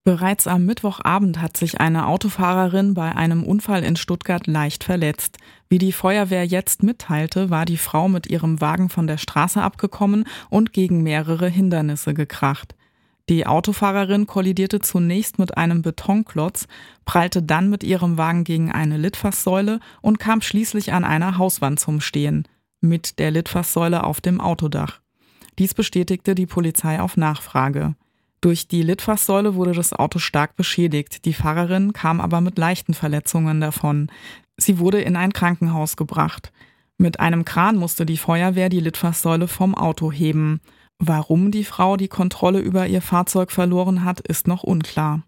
Bereits am Mittwochabend hat sich eine Autofahrerin bei einem Unfall in Stuttgart leicht verletzt. Wie die Feuerwehr jetzt mitteilte, war die Frau mit ihrem Wagen von der Straße abgekommen und gegen mehrere Hindernisse gekracht. Die Autofahrerin kollidierte zunächst mit einem Betonklotz, prallte dann mit ihrem Wagen gegen eine Litfaßsäule und kam schließlich an einer Hauswand zum Stehen, mit der Litfaßsäule auf dem Autodach. Dies bestätigte die Polizei auf Nachfrage. Durch die Litfaßsäule wurde das Auto stark beschädigt, die Fahrerin kam aber mit leichten Verletzungen davon. Sie wurde in ein Krankenhaus gebracht. Mit einem Kran musste die Feuerwehr die Litfaßsäule vom Auto heben. Warum die Frau die Kontrolle über ihr Fahrzeug verloren hat, ist noch unklar.